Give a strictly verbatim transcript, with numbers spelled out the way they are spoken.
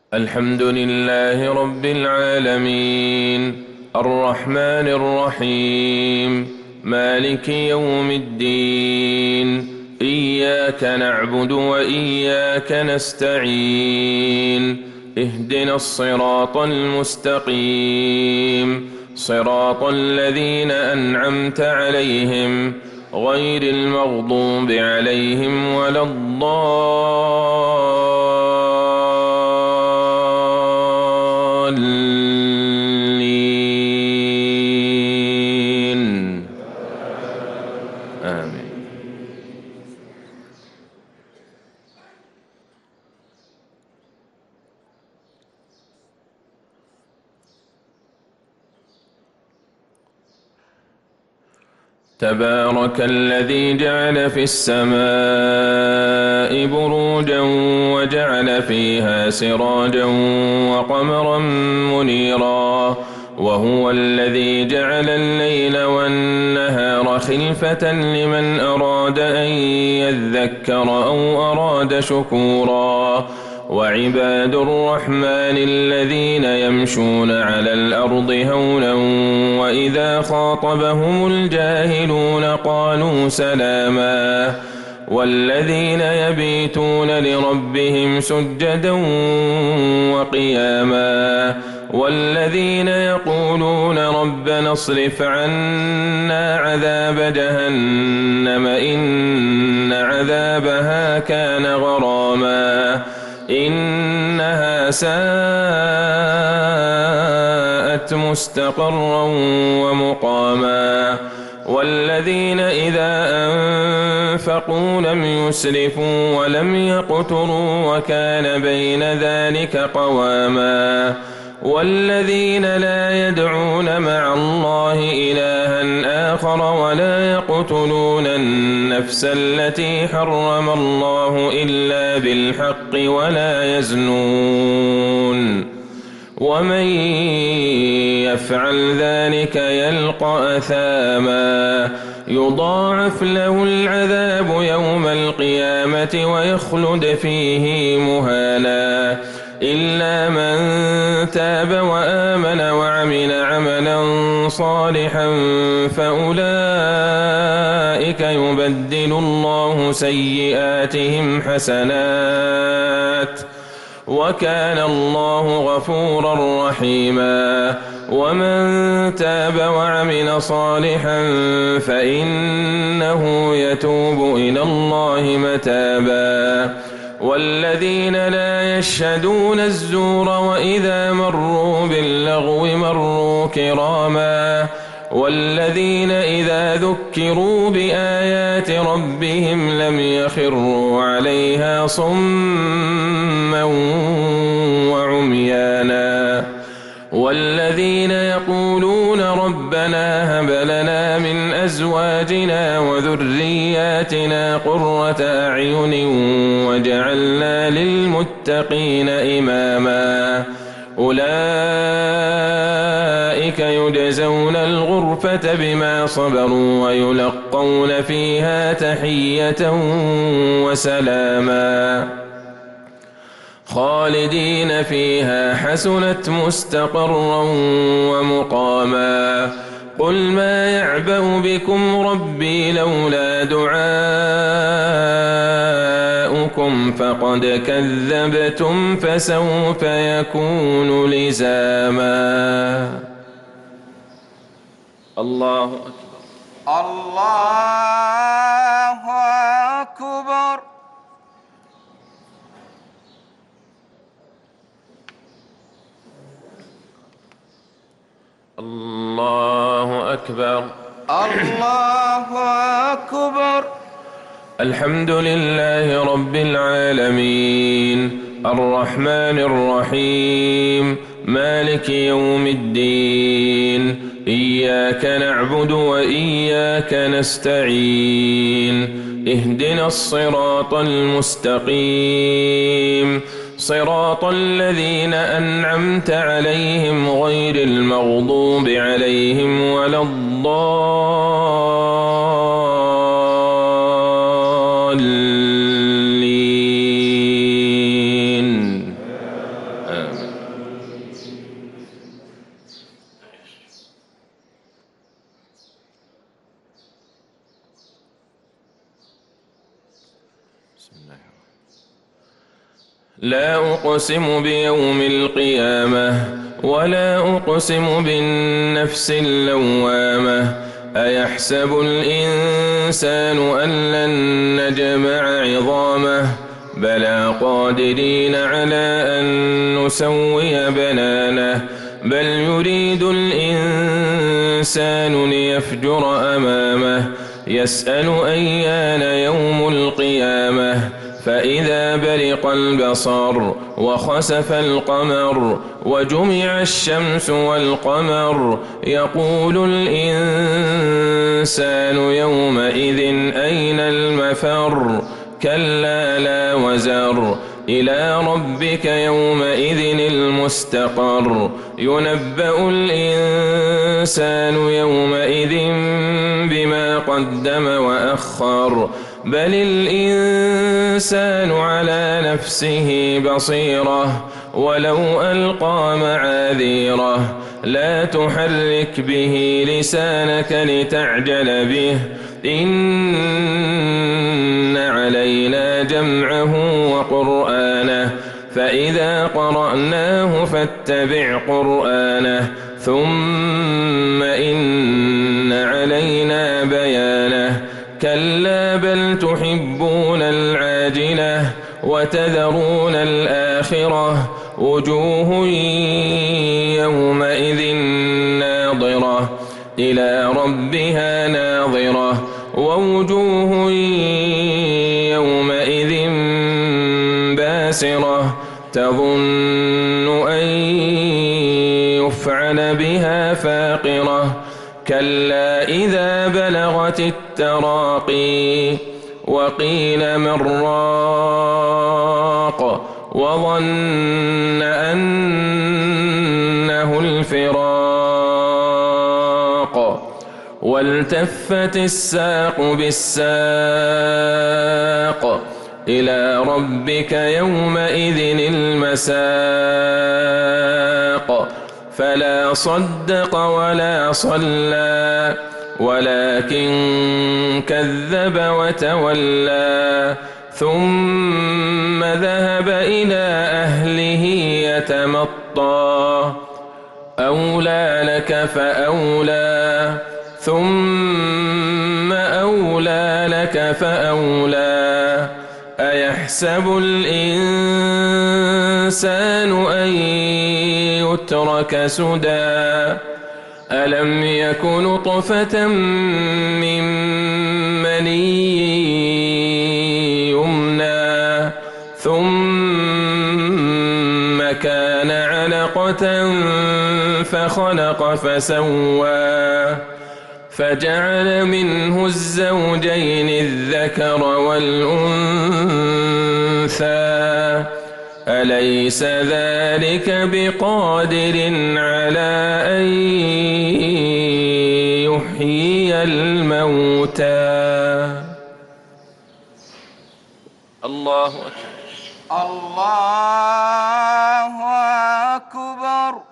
الحمد لله رب العالمين الرحمن الرحيم مالك يوم الدين إياك نعبد وإياك نستعين اهدنا الصراط المستقيم صراط الذين أنعمت عليهم غير المغضوب عليهم ولا الضالين آمين. تبارك الذي جعل في السماء بروجا وجعل فيها سراجا وقمرا منيرا وهو الذي جعل الليل والنهار خلفة لمن أراد أن يذكر أو أراد شكورا وعباد الرحمن الذين يمشون على الأرض هونا وإذا خاطبهم الجاهلون قالوا سلاما والذين يبيتون لربهم سجدا وقياما والذين يقولون ربنا اصرف عنا عذاب جهنم إن عذابها كان غراما إنها ساءت مستقرا ومقاما والذين إذا أنفقوا لم يسرفوا ولم يقتروا وكان بين ذلك قواما والذين لا يدعون مع الله إلها آخر ولا يقتلون النفس التي حرم الله إلا بالحق ولا يزنون ومن يفعل ذلك يلقى أثاما يضاعف له العذاب يوم القيامة ويخلد فيه مهانا إلا من تاب وآمن وعمل عملا صالحا فأولئك يبدل الله سيئاتهم حسنات وكان الله غفورا رحيما ومن تاب وعمل صالحا فإنه يتوب إلى الله متابا والذين لا يشهدون الزور وإذا مروا باللغو مروا كراما والذين إذا ذكروا بآيات ربهم لم يخروا عليها صما وعميانا والذين يقولون ربنا هب لنا من أزواجنا وذرياتنا قرة أعين وجعلنا للمتقين إماما أولئك يجزون الغرفة بما صبروا ويلقون فيها تحية وسلاما خالدين فيها حسنت مستقرا ومقاما قل ما يعبأ بكم ربي لولا دعاؤكم فقد كذبتم فسوف يكون لزاما. الله أكبر. الله أكبر. الله أكبر. الله أكبر. الحمد لله رب العالمين الرحمن الرحيم مالك يوم الدين إياك نعبد وإياك نستعين اهدنا الصراط المستقيم صراط الذين أنعمت عليهم غير المغضوب عليهم ولا الضالين آمين. بسم الله. لا أقسم بيوم القيامة ولا أقسم بالنفس اللوامة أيحسب الإنسان أن لن نجمع عظامه بلى قادرين على أن نسوي بنانه بل يريد الإنسان ليفجر أمامه يسأل أيان يوم القيامة فإذا برق البصر وخسف القمر وجمع الشمس والقمر يقول الإنسان يومئذ أين المفر كلا لا وزر إلى ربك يومئذ المستقر ينبأ الإنسان يومئذ بما قدم وأخر بل الإنسان على نفسه بصيرة ولو ألقى معاذيره لا تحرك به لسانك لتعجل به إن علينا جمعه وقرآنه فإذا قرأناه فاتبع قرآنه ثم إن علينا بيانه كلا بل تحبون العاجلة وتذرون الآخرة وجوه يومئذ ناظرة إلى ربها ناظرة ووجوه يومئذ باسرة تظن أن يفعل بها فاقرة كلا إذا بلغت التراقي وقيل من راق وظن أنه الفراق والتفت الساق بالساق إلى ربك يومئذ المساق فلا صدق ولا صلى ولكن كذب وتولى ثم ذهب إلى أهله يتمطى أولى لك فأولى ثم أولى لك فأولى أيحسب الإنسان أن يترك سدى ألم يك نطفة من مني يمنى ثم كان علقة فخلق فسوى فجعل منه الزوجين الذكر والأنثى أليس ذلك بقادر على أن يحيي الموتى الله أكبر الله أكبر.